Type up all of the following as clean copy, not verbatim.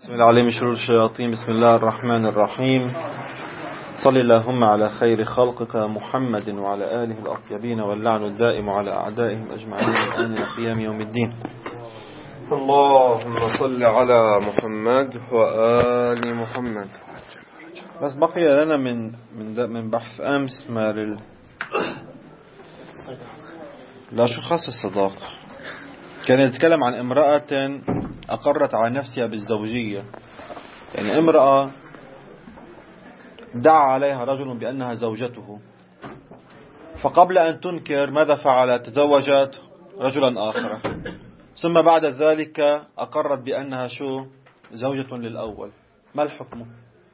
بسم الله عليه من شرور الشياطين. بسم الله الرحمن الرحيم. صل اللهم على خير خلقك محمد وعلى آله الأطيبين واللعن الدائم على أعدائهم أجمعين الآن إلى قيام يوم الدين. اللهم صل على محمد وآل محمد. بس بقي لنا من بحث أمس لا شو خاص الصداقة. كان يتكلم عن امرأة أقرت على نفسها بالزوجية، يعني امرأة دعا عليها رجل بأنها زوجته، فقبل أن تنكر ماذا فعلت؟ تزوجت رجلا آخر، ثم بعد ذلك أقرت بأنها زوجة للأول. ما الحكم؟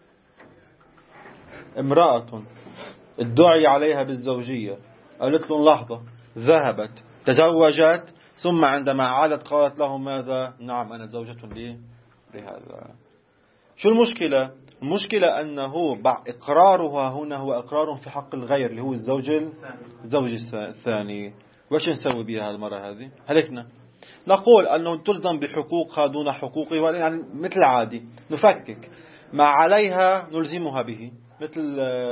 امرأة ادعي عليها بالزوجية، قالت له لحظة، ذهبت تزوجت، ثم عندما عادت قالت له ماذا؟ نعم أنا زوجة لهذا. شو المشكلة؟ المشكلة أنه إقرارها هنا هو إقرار في حق الغير اللي هو الزوج الثاني. وش نسوي بها المرة هذه؟ هلكنا. نقول أنه تلزم بحقوقها دون حقوقه، يعني مثل عادي نفكك ما عليها نلزمها به، مثل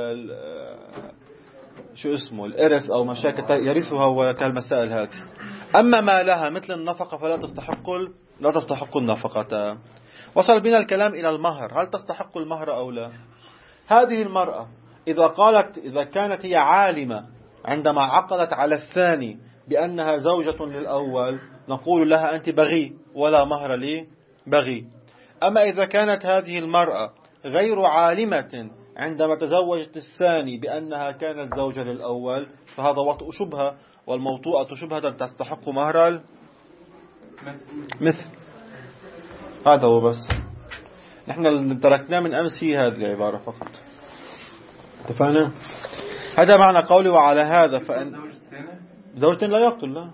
الإرث أو مشاكل يرثها وكالمسائل هذه. أما ما لها مثل النفقة فلا تستحق النفقة. وصل بنا الكلام إلى المهر، هل تستحق المهر أو لا؟ هذه المرأة إذا كانت هي عالمة عندما عقدت على الثاني بأنها زوجة للأول، نقول لها أنت بغي ولا مهر لي بغي. أما إذا كانت هذه المرأة غير عالمة عندما تزوجت الثاني بأنها كانت زوجة للأول، فهذا وطء شبهة، والموطوءة شبهة تستحق مهر مثل. هذا هو بس. نحن تركنا من أمس هذه العبارة فقط. اتفقنا؟ هذا معنى قولي وعلى هذا فإن زوجة لا يقتل. لا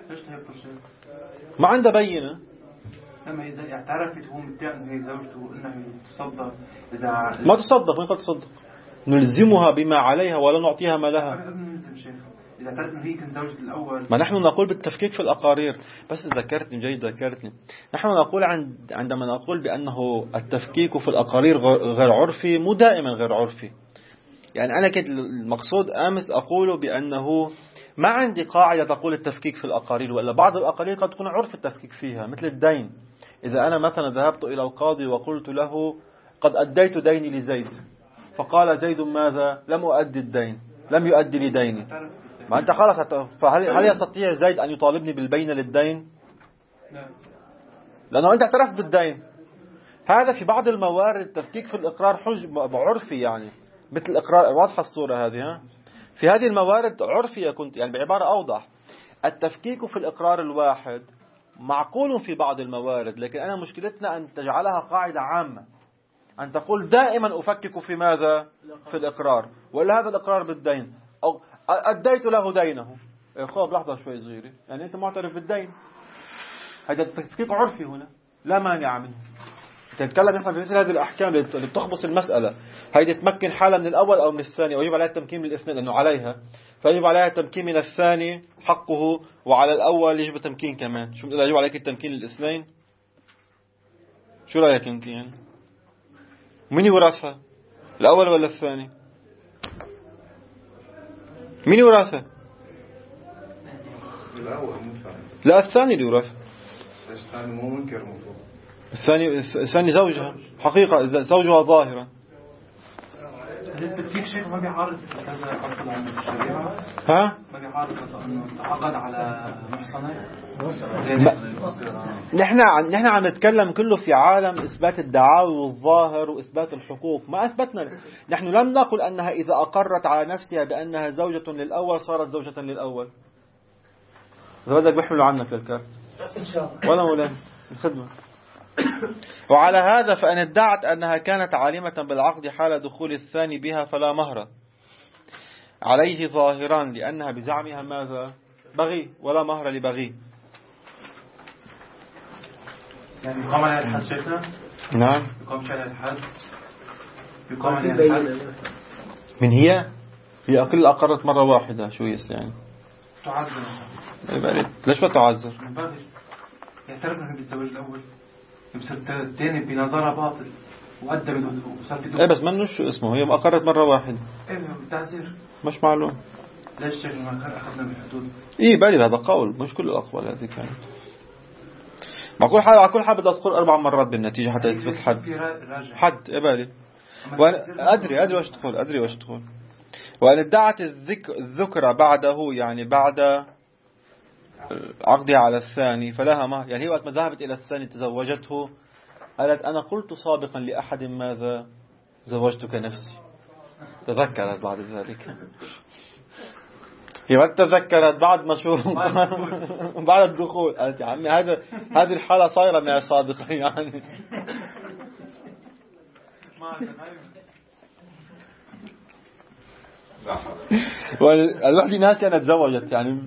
ما عنده بينة. لما إذا اعترفت هو مدعي أنه هي زوجته إنه تصدق، ما تصدق. وين قد تصدق؟ نلزمها بما عليها ولا نعطيها ما لها. إذا اعترفت أنه هي كانت زوجة الأول، ما نحن نقول بالتفكيك في الأقارير. بس ذكرتني جيد ذكرتني. نحن نقول عندما نقول بأنه التفكيك في الأقارير غير عرفي، مو دائما غير عرفي. يعني أنا كنت المقصود أمس أقول بأنه ما عندي قاعدة تقول التفكيك في الأقارير، وإلا بعض الأقارير قد تكون عرف التفكيك فيها، مثل الدين. إذا أنا مثلا ذهبت إلى القاضي وقلت له قد أديت ديني لزيد، فقال زيد ماذا؟ لم أؤدي الدين، لم يؤدي لي ديني. ما أنت خلاص. فهل يستطيع زيد أن يطالبني بالبينة للدين؟ لأنه أنت اعترفت بالدين. هذا في بعض الموارد التفكيك في الإقرار عرفي، يعني مثل الإقرار. واضحة الصورة هذه؟ في هذه الموارد عرفية كنت، يعني بعبارة أوضح، التفكيك في الإقرار الواحد معقول في بعض الموارد، لكن أنا مشكلتنا أن تجعلها قاعدة عامة، أن تقول دائما أفكك في ماذا؟ في الإقرار. ولا هذا الإقرار بالدين، أو أديت له دينه. خذ لحظة شوي صغيرة، يعني أنت معترف بالدين، هذا التفكيك عرفي هنا لا مانع منه. تتكلم نحن في مثل هذه الأحكام اللي بتخبص المسألة، هيدي تمكن حالها من الأول أو من الثاني، أو يجب عليها التمكين من الاثنين لأنه عليها، فيجب عليها التمكين من الثاني حقه، وعلى الأول يجب التمكين كمان. شو إذا يجب عليك التمكين للاثنين؟ شو رأيك أنت يعني؟ مين يورثها؟ الأول ولا الثاني؟ مين يورثها؟ الأول. لا الثاني اللي يورثها. الثاني مو منكر مفروض. الثاني زوجها حقيقة، زوجها ظاهرا. التفكيك شيء ما بيعارض كذا أصل عن الشريعة؟ ها؟ ما بيعارض مثلا إنه تعقد على محصنة؟ نحن عم نتكلم كله في عالم إثبات الدعاوي والظاهر وإثبات الحقوق. ما أثبتنا. نحن لم نقل أنها إذا أقرت على نفسها بأنها زوجة للأول صارت زوجة للأول. إذا بدك بيحملوا عنك للكارت ولا مولانا الخدمة. وعلى هذا فإن ادعت أنها كانت عالمة بالعقد حال دخول الثاني بها فلا مهر عليه ظاهران، لأنها بزعمها ماذا؟ بغي، ولا مهر لبغي. يعني يقام عليها الحد شيخنا؟ نعم. يقام عليها الحد. يقام عليها الحد. من هي أقل أقرت مرة واحدة شو يعني؟ تعذر. ليش ما تعذر؟ يعترف أنه بالزواج الأول. بصير الثاني بنظرها باطل وقدمت وصار في ايه بس منه شو اسمه، هي أقرت مرة واحدة ايه بالتعزير. مش معلوم. ليش شيخ ما أخذنا بالحدود؟ ايه بالي هذا قول، مش كل الأقوال هذه كانت. مع كل حال، على كل حال بدها تقول 4 مرات بالنتيجة حتى يثبت حد إيه بالي. أدري وش تقول. وأن ادعت الذكر بعده، يعني بعد عقدها على الثاني، فلها مهر. يعني هي وقت ما ذهبت إلى الثاني تزوجته، قالت أنا قلت سابقا لأحد ماذا زوجتك نفسي. تذكرت بعد ذلك. هي وقت تذكرت بعد ما شو بعد الدخول، قالت يا عمي هذه الحالة صايرة معي سابقا يعني. والوحدة ناسي أنا تزوجت يعني.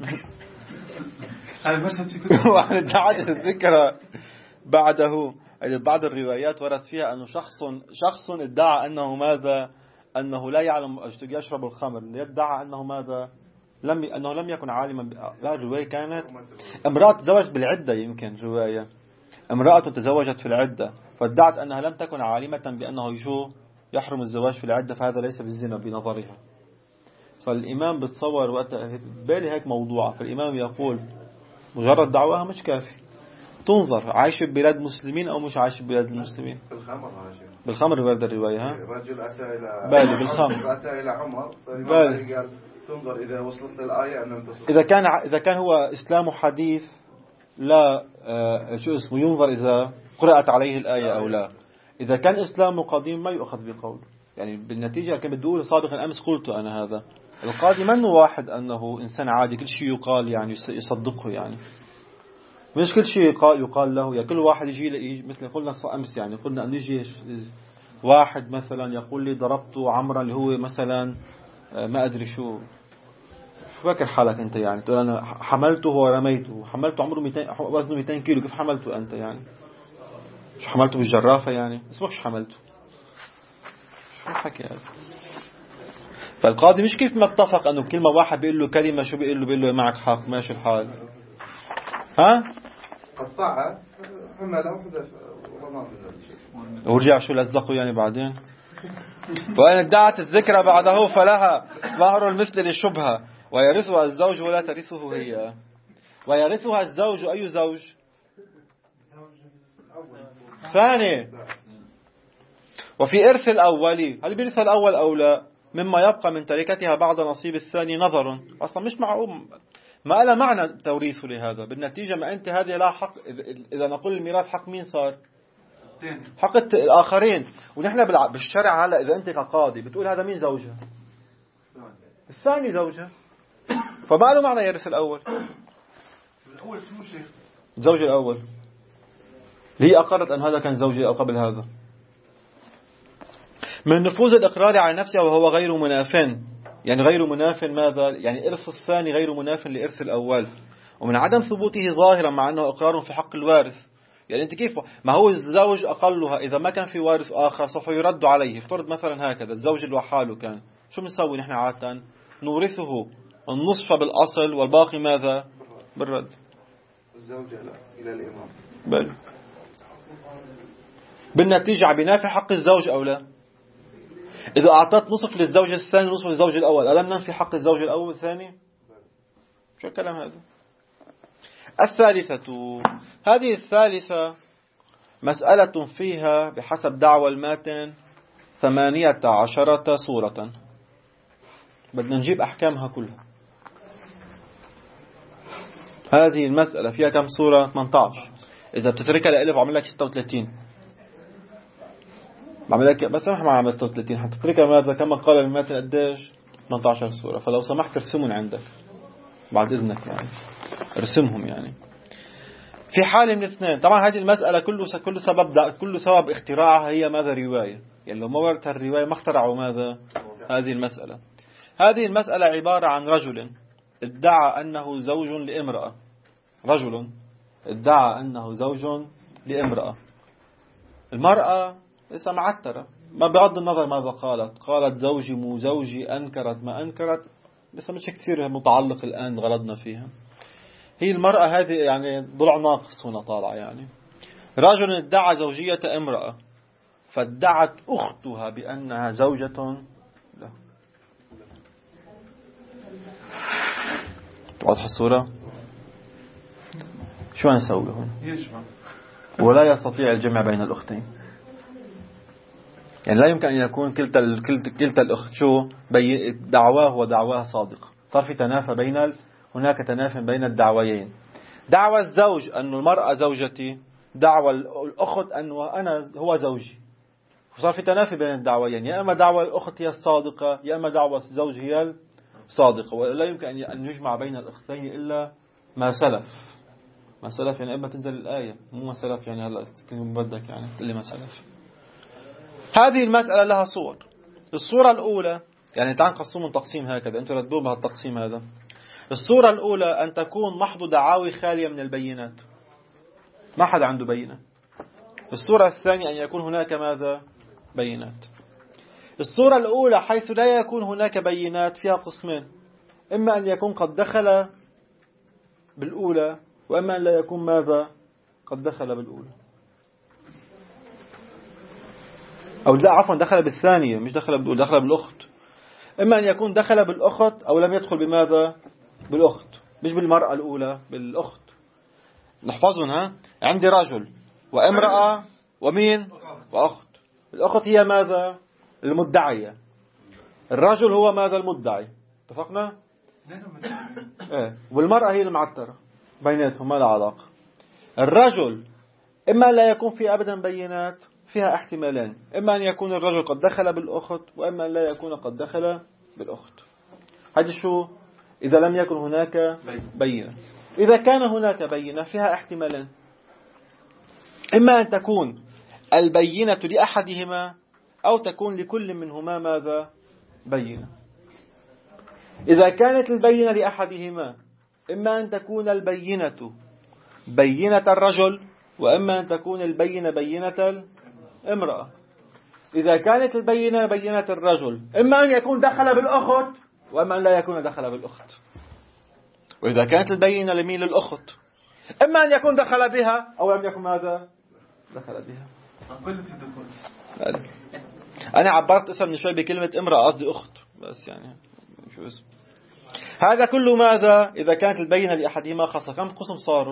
وعن ادعت الذكرى بعده. بعض الروايات ورد فيها أنه شخص ادعى أنه ماذا، أنه لا يعلم يشرب الخمر، يدعى أنه ماذا، أنه لم يكن عالما. لا، الرواية كانت امرأة تزوجت بالعدة، يمكن رواية امرأة تزوجت في العدة فادعت أنها لم تكن عالمة بأنه يحرم الزواج في العدة، فهذا ليس بالزنا بنظرها. فالإمام بتصور وقت بالي هيك موضوع، فالإمام يقول مجرد دعواها مش كافي، تنظر عايش ببلاد مسلمين أو مش عايش ببلاد المسلمين. بالخمر ورد الرواية. ها رجل أتى إلى بالي بالخمر، أتى إلى عمر، بالي قال تنظر إذا وصلت للآية أن تصل. إذا كان هو إسلام حديث، لا شو اسمه، ينظر إذا قرأت عليه الآية أو لا. إذا كان إسلام قديم ما يؤخذ بقول. يعني بالنتيجة كما بدي سابقا أمس قلت أنا هذا القاضي منه واحد أنه إنسان عادي كل شيء يقال يعني يصدقه، يعني مش كل شيء يقال له. يعني كل واحد يجي مثل قلنا أمس، يعني قلنا أن يجي واحد مثلا يقول لي ضربت عمرا اللي هو مثلا ما أدري شو فاكر حالك أنت، يعني تقول أنا حملته ورميته، حملته عمره 200 وزنه 200 كيلو، كيف حملته أنت يعني؟ شو حملته بالجرافة يعني؟ اسمكش حملته، شو حكي هذا؟ فالقاضي مش كيف ما اتفق أنه كلمة واحد بيقول له كلمة شو بيقول له معك حق ماشي الحال. ها قطعها حمله وحدث ورجع شو لزقه يعني بعدين. وإن ادعت الذكرى بعده فلها مهر المثل للشبهة ويرثها الزوج ولا ترثه هي. ويرثها الزوج، أي زوج؟ ثاني. وفي إرث الأول، هل بيرث الأول أو لا؟ مما يبقى من تركتها بعد نصيب الثاني نظر. أصلا مش معقول، ما له معنى توريثه لهذا. بالنتيجة ما أنت هذه لا حق. إذا نقول الميراث حق مين صار؟ حق الآخرين. ونحن بالشرع هلا إذا أنت كقاضي بتقول هذا مين زوجها؟ الثاني زوجها، فما له معنى يرث الأول. الأول شو شيخ؟ زوج الأول هي أقرت أن هذا كان زوجي أو قبل هذا. من نفوذ الإقرار على نفسه وهو غير مناف. يعني غير مناف ماذا؟ يعني إرث الثاني غير مناف لإرث الأول. ومن عدم ثبوته ظاهرا مع أنه إقرار في حق الوارث. يعني أنت كيف ما هو الزوج أقلها إذا ما كان في وارث آخر سوف يرد عليه. افترض مثلا هكذا الزوج لوحاله كان، شو بنسوي نحن عادة؟ نورثه النصف بالأصل والباقي ماذا؟ بالرد. الزوجة لا إلى الإمام. بل بالنتيجة بنافي حق الزوج أو لا؟ إذا أعطت نصف للزوج الثاني نصف للزوج الأول، ألم ننفي حق الزوج الأول والثاني؟ شو الكلام هذا؟ الثالثة. هذه الثالثة مسألة فيها بحسب دعوى الماتن 18 صورة. بدنا نجيب أحكامها كلها. هذه المسألة فيها كم صورة؟ 18. إذا بتتركها لألف عمل لك 36. بعمل لك بس ما عمل 36 حتتركها ماذا؟ كما قال الماتن قديش؟ 18 صورة. فلو سمحت ارسمهم عندك بعد إذنك، يعني ارسمهم. يعني في حال من اثنين. طبعا هذه المسألة كل سبب اختراعها هي ماذا؟ رواية. يعني لو ما وردت الرواية ما اخترعوا ماذا؟ هذه المسألة. هذه المسألة عبارة عن رجل ادعى أنه زوج لامرأة. رجل ادعى أنه زوج لامرأة. المرأة لسه معترة، ما بغض النظر ماذا قالت زوجي مو زوجي، أنكرت ما أنكرت، لسه مش كثير متعلق الآن غرضنا فيها. هي المرأة هذه يعني ضلع ناقص هنا طالع. يعني رجل ادعى زوجية امرأة فادعت أختها بأنها زوجة له. واضح الصورة؟ شو نسوي هون؟ ولا يستطيع الجمع بين الأختين. يعني لا يمكن أن يكون كلتا الأخت شو دعواه ودعواه صادق. صار في تنافى هناك تنافي بين الدعويين. دعوى الزوج أن المرأة زوجتي، دعوى الأخت أن أنا هو زوجي. وصار في تنافي بين الدعويين، يا أما دعوى الأخت هي الصادقة يا أما دعوى الزوج هي الصادقة. ولا يمكن أن يجمع بين الأختين إلا ما سلف. ما سلف يعني إما تنزل الآية، مو ما سلف يعني هلا بدك يعني تقول لي ما سلف. هذه المسألة لها صور. الصورة الأولى يعني تعال نقسمهم تقسيم هكذا، أنتم ردوا بهالتقسيم هذا. الصورة الأولى أن تكون محض دعاوي خالية من البينات، ما حد عنده بينة. الصورة الثانية أن يكون هناك ماذا؟ بينات. الصورة الأولى حيث لا يكون هناك بينات فيها قسمين، إما أن يكون قد دخل بالأولى وإما أن لا يكون ماذا؟ قد دخل بالأولى، أو لا عفوا دخل بالثانية مش دخل بالأولى، دخل بالأخت. إما أن يكون دخل بالأخت أو لم يدخل بماذا؟ بالأخت، مش بالمرأة الأولى، بالأخت. نحفظهم ها. عندي رجل وامرأة ومين؟ وأخت. الأخت هي ماذا؟ المدعية. الرجل هو ماذا؟ المدعي. اتفقنا؟ والمرأة هي المعترة، بيناتهم ما لا علاقة. الرجل إما لا يكون في أبدا بينات، فيها احتمالين، إما أن يكون الرجل قد دخل بالأخت وإما أن لا يكون قد دخل بالأخت. هذا شو؟ إذا لم يكن هناك بينة. إذا كان هناك بينة فيها احتمالين، إما أن تكون البينة لأحدهما أو تكون لكل منهما ماذا؟ بينة. إذا كانت البينة لأحدهما إما أن تكون البينة بينة الرجل وإما أن تكون البينة بينة الامرأة. إذا كانت البينة بينة الرجل إما أن يكون دخل بالأخت وإما أن لا يكون دخل بالأخت. وإذا كانت البينة لمين؟ للأخت، إما أن يكون دخل بها أو لم يكن ماذا؟ دخل بها. أنا عبرت اسم من شوي بكلمة امرأة قصدي أخت بس يعني شو اسم. هذا كله ماذا؟ إذا كانت البينة لأحدهما خاصة. كم قسم صاروا؟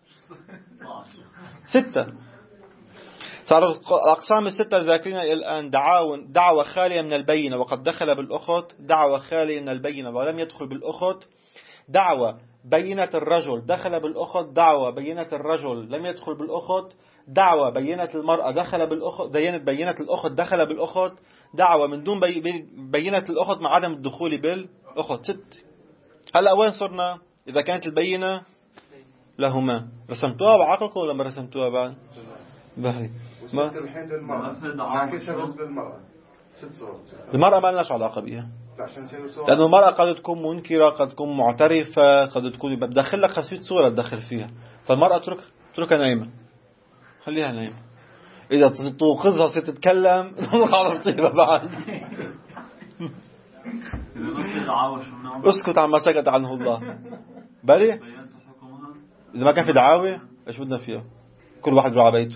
6. صاروا الأقسام الستة ذاكرين إلى الآن. دعوة خالية من البينة وقد دخل بالأخت، دعوة خالية من البينة ولم يدخل بالأخت، دعوة بينة الرجل دخل بالأخت، دعوة بينة الرجل لم يدخل بالأخت، دعوة بينة المرأة دخل بالأخت، بينة الأخت دخل بالأخت، دعوة من دون بينة الأخت مع عدم الدخول بالأخت. 6. هلأ وين صرنا؟ إذا كانت البينة لهما. رسمتوها بعقلكم ولا ما رسمتوها بعد؟ بهي وصلت الحين للمرأة. المرأة ما لناش علاقة بها، لأنه المرأة قد تكون منكرة، قد تكون معترفة، قد تكون بدخل لك 500 صورة تدخل فيها. فالمرأة تركها نايمة، خليها نايمة. إذا توقظها ستتكلم على مصيبة بعد. اسكت عما سكت عنه الله. بلي إذا ما كان في دعاوى إيش بدنا فيها؟ كل واحد يروح على بيته.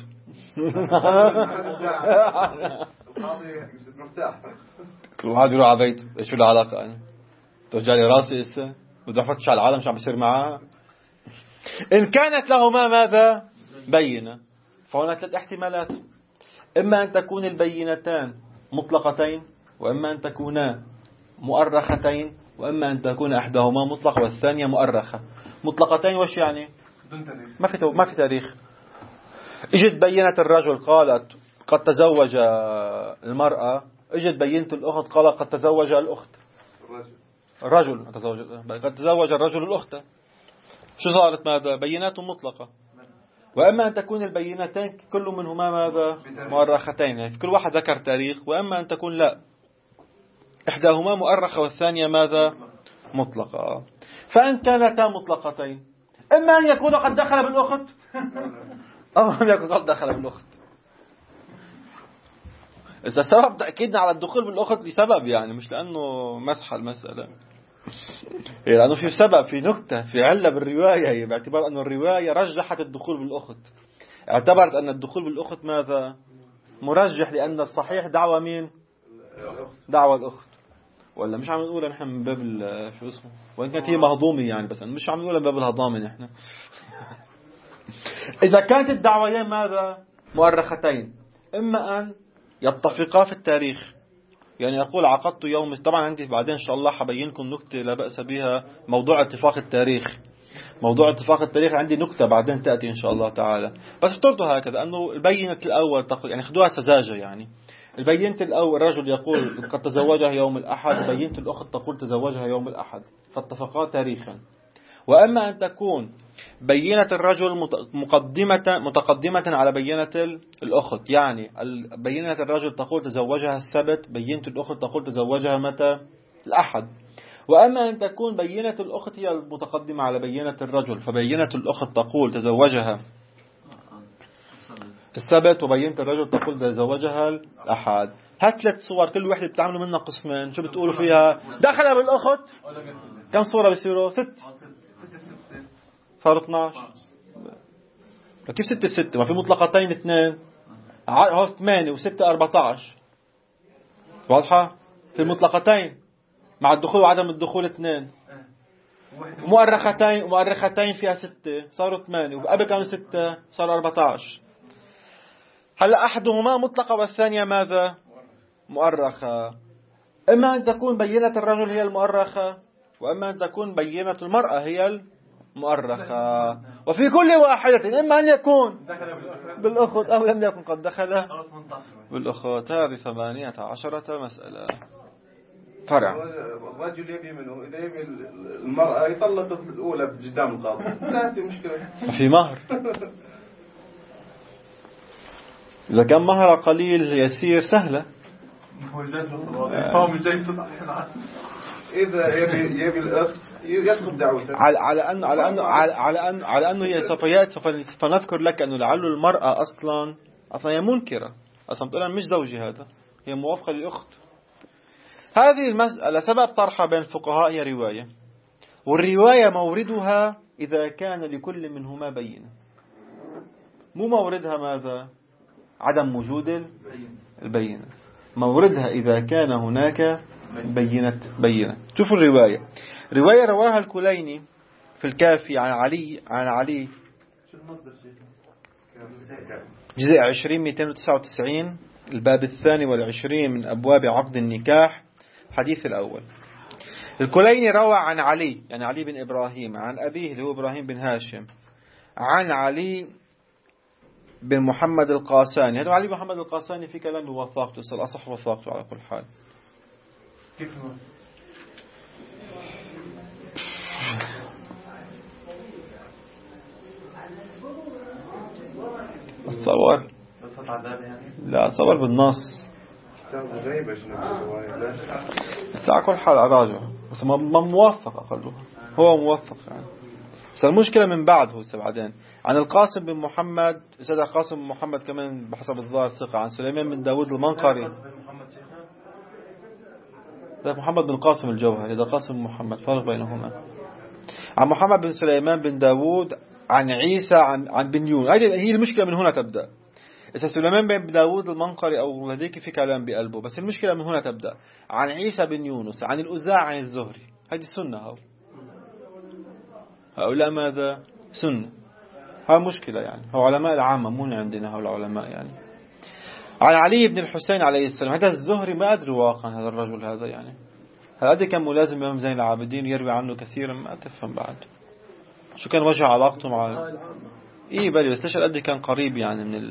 كل واحد يروح على بيته. إيش له علاقة أنا؟ توجع لي راسي إسا بدي أفتش على العالم شو عم بيصير معها. إن كانت لهما ماذا؟ بينة، فهناك 3 احتمالات. إما أن تكون البينتان مطلقتين وإما أن تكونا مؤرختين وإما أن تكون إحداهما مطلق والثانية مؤرخة. مطلقتين وش يعني؟ ما في تاريخ. اجت بينة الرجل قالت قد تزوج المرأة، اجت بينة الأخت قالت قد تزوج الأخت. الرجل قد تزوج الرجل الأخت. شو صارت؟ ماذا؟ بينات مطلقة. وإما أن تكون البينتين كل منهما ماذا؟ مؤرختين، يعني كل واحد ذكر تاريخ. وإما أن تكون لا، إحداهما مؤرخة والثانية ماذا؟ مطلقة. فإن كانتا مطلقتين إما أن يكون قد دخل بالأخت أو أن يكون قد دخل بالأخت. إذا سبب تأكيدنا على الدخول بالأخت لسبب، يعني مش لأنه مسح المسألة، لأنه في سبب، في نكتة، في علة بالرواية، باعتبار أن الرواية رجحت الدخول بالأخت. اعتبرت أن الدخول بالأخت ماذا؟ مرجح، لأن الصحيح دعوة مين؟ دعوة الأخت. ولا مش عم نقولها نحن من باب شو اسمه، وإن كانت هي مهضومة يعني، بس مش عم نقولها من باب الهضامة نحن. إذا كانت الدعوتين ماذا؟ مؤرختين، إما أن يتفقا في التاريخ، يعني يقول عقدت يوم، طبعا عندي بعدين إن شاء الله حبينكم نكتة لا بأس بها، موضوع اتفاق التاريخ. موضوع اتفاق التاريخ عندي نكتة بعدين تأتي إن شاء الله تعالى. بس افترضوا هكذا أنه البينة الأول تقول، يعني خدوها سذاجة، يعني البينة الأول الرجل يقول قد تزوجها يوم الأحد، بينة الأخت تقول تزوجها يوم الأحد، فاتفقا تاريخا. وأما أن تكون بينة الرجل متقدمة على بينة الأخت، يعني بينة الرجل تقول تزوجها السبت، بينة الأخت تقول تزوجها متى؟ الأحد. وأما أن تكون بينة الأخت هي المتقدمة على بينة الرجل، فبينة الأخت تقول تزوجها السبت، وبينة الرجل تقول تزوجها الأحد. هات 3 صور كل وحدة بتعملوا منها قسمين، شو بتقولوا فيها؟ دخل بالأخت كم صورة بيصيروا؟ 6 صار 12. كيف 6 ب6؟ ما في مطلقتين 2 هو 8 و6 14. واضحة؟ في المطلقتين مع الدخول وعدم الدخول 2. مؤرختين فيها 6 صاروا 8، وقبل كانوا 6 صار 14. هلا أحدهما مطلقة والثانية ماذا؟ مؤرخة. إما أن تكون بينة الرجل هي المؤرخة، وإما أن تكون بينة المرأة هي المؤرخة. وفي كل واحدة إما أن يكون بالأخت أو لم يكن قد دخل بالأخت. هذه 18 مسألة فرع. الرجل يبي منه، إذا يبي المرأة يطلق الأولى قدام القاضي، لا مشكلة. في مهر. إذا كان مهر قليل يسير سهلة. إذا يبي الأخ يطلب دعوته. على أنه هي سوف نذكر لك أنه لعل المرأة أصلا هي منكرة، أصلا بتقول أنا مش زوجي هذا، هي موافقة للأخت. هذه المسألة سبب طرحها بين الفقهاء هي رواية، والرواية موردها إذا كان لكل منهما بينة، مو موردها ماذا؟ عدم وجود البينة. موردها إذا كان هناك بينة. شوفوا الرواية. رواية رواها الكليني في الكافي عن علي جزء 20 299 الباب 22 من أبواب عقد النكاح حديث الأول. الكليني روى عن علي، يعني علي بن إبراهيم، عن أبيه اللي هو إبراهيم بن هاشم، عن علي بن محمد القاساني. هذا علي بن محمد القاساني في كلام بوثاقته، الأصح وثاقته على كل حال. كيف هو؟ اتصور لا اتصور بالنص، بس على كل حال أراجع، بس ما موفق أقلها، هو موفق يعني. بس المشكلة من بعد هو بعدين عن القاسم بن محمد، سيد القاسم بن محمد كمان بحسب الظاهر ثقة، عن سليمان بن داود المنقري. ده محمد بن قاسم الجوهري، إذا قاسم محمد فرق بينهما. عن محمد بن سليمان بن داود عن عيسى عن بن يونس. هي المشكلة من هنا تبدأ. إذا سليمان بن داود المنقري أو هذيك في كلام بقلبه، بس المشكلة من هنا تبدأ. عن عيسى بن يونس عن الأوزاع عن الزهري. هذه السنة. هؤلاء ماذا؟ سنة. ها مشكلة يعني، هو علماء العامة مو عندنا، هؤلاء العلماء يعني. عن علي بن الحسين عليه السلام. هذا الزهري ما أدري واقعا هذا الرجل هذا يعني، هل أدري كان ملازم إمام زين العابدين يروي عنه كثيرا؟ ما تفهم بعد شو كان وجه علاقته مع بلي، بس ليش أدري كان قريب يعني من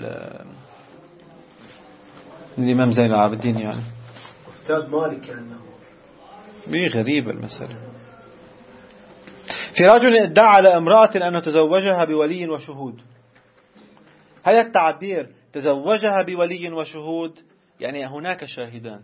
الإمام زين العابدين يعني. أستاذ مالك يعني. غريبة المسألة. في رجل ادعى على امرأة أنه تزوجها بولي وشهود. هذا التعبير تزوجها بولي وشهود يعني هناك شاهدان،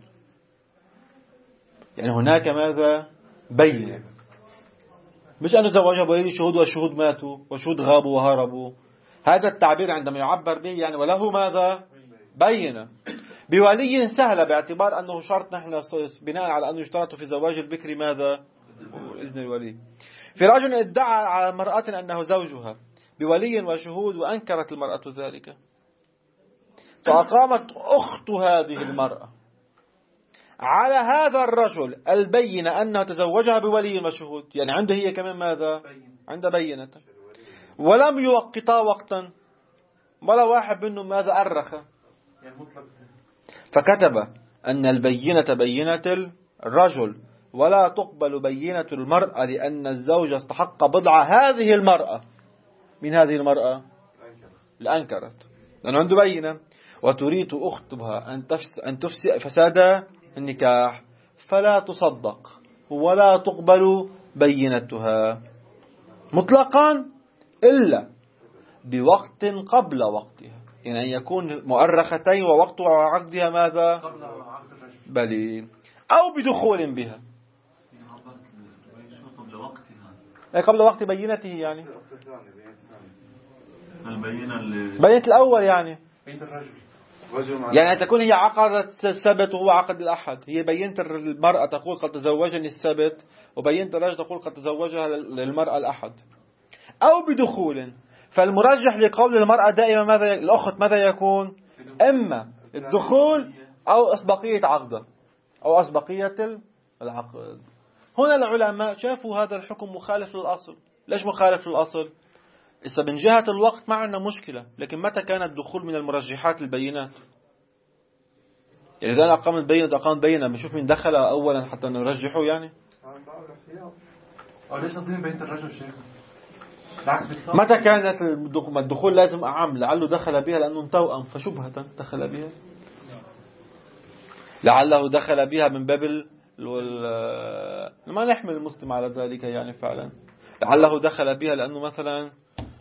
يعني هناك ماذا؟ بينة، مش أنه تزوجها بولي شهود والشهود ماتوا والشهود غابوا وهربوا. هذا التعبير عندما يعبر به يعني وله ماذا؟ بينة. بولي سهلة باعتبار أنه شرط، نحن بناء على أنه يشترط في زواج البكر ماذا؟ إذن الولي. في رجل ادعى على امرأة أنه زوجها بولي وشهود وأنكرت المرأة ذلك، فأقامت أخت هذه المرأة على هذا الرجل البينة أنها تزوجها بولي وشهود، يعني عنده هي كمان ماذا؟ عند بينة، ولم يوقتا وقتا ولا واحد منهم ماذا أرخ، فكتب أن البينة بينة الرجل ولا تقبل بينة المرأة لأن الزوج استحق بضع هذه المرأة. من هذه المرأة؟ لأنكرت، لأنه عنده بينة، وتريد أختها أن تفسد فساد النكاح، فلا تصدق ولا تقبل بينتها مطلقا إلا بوقت قبل وقتها، يعني أن يكون مؤرختين ووقت عقدها ماذا؟ بلين، أو بدخول بها قبل وقت بينته، يعني بينة الأول، يعني يعني تكون هي عقدت السبت وهو عقد الأحد، هي بينة المرأة تقول قد تزوجني السبت، وبينة الرجل تقول قد تزوجها للمرأة الأحد، أو بدخول. فالمرجح لقول المرأة دائما ماذا؟ الأخت ماذا يكون؟ إما الدخول أو أسبقية عقده أو أسبقية العقد. هنا العلماء شافوا هذا الحكم مخالف للأصل. ليش مخالف للأصل؟ إذا من جهة الوقت ما عندنا مشكلة، لكن متى كان الدخول من المرجحات البينات؟ يعني إذا أنا أقام بينة أقام بينة بنشوف من دخل أولا حتى نرجحه، يعني ليش نظيم بينة الرجل شيخ؟ متى كانت الدخول لازم أعم؟ لعله دخل بها لأنه توأم فشبهة دخل بها، لعله دخل بها من باب ما نحمل المسلم على ذلك، يعني فعلا لعله دخل بها لأنه مثلا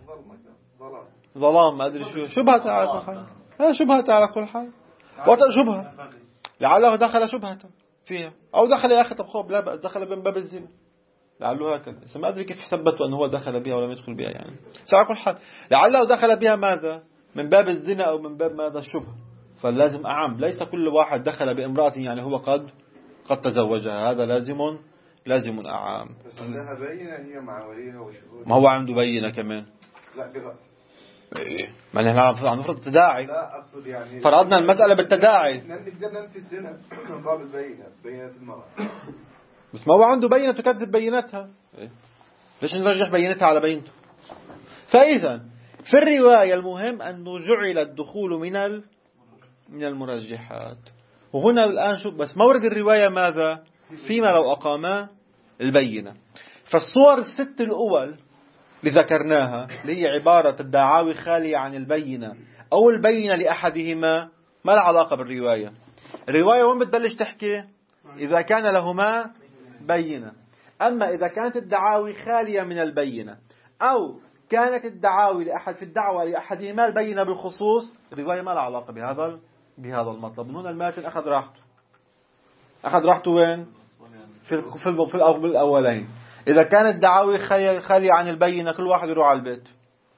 ظلام، ما أدري شو، شبهة على كل حال، شبهة على كل حال، شبهة، لعله دخل شبهة فيها، أو دخل يا أخي طب خوب لا بأس، دخل من باب الزنا، لعله هكذا، ما أدري كيف ثبتوا أنه هو دخل بها ولم يدخل بها، يعني على كل حال لعله دخل بها ماذا؟ من باب الزنا أو من باب ماذا؟ الشبهة. فلازم أعم، ليس كل واحد دخل بامرأة يعني هو قد تزوجها، هذا لازم أعام. بس عندها بينة هي مع وليها وشهود، ما هو عنده بينة كمان، لا كذا ما نحن نفرض التداعي، لا أقصد يعني فرضنا المسألة بالتداعي، نقدر ننفي الزنا من باب البينة، بينة المرأة، بس ما هو عنده بينة تكذب بينتها، ليش نرجح بينتها على بينته؟ فإذا في الرواية المهم أنه جعل الدخول من المرجحات. وهنا الآن شوف بس مورد الرواية ماذا؟ فيما لو أقاما البينة. فالصور الست الأول اللي ذكرناها اللي هي عبارة الدعاوي خالية عن البينة أو البينة لأحدهما ما له علاقة بالرواية. الرواية وين بتبلش تحكي؟ إذا كان لهما بينة. أما إذا كانت الدعاوي خالية من البينة أو كانت الدعاوي في الدعوة لأحدهما البينة بالخصوص، الرواية ما لها علاقة بهذا المطلب. من هنا الماتن أخذ راحته وين؟ في الأولين. إذا كانت الدعاوي خالية عن البينة كل واحد يروح على البيت،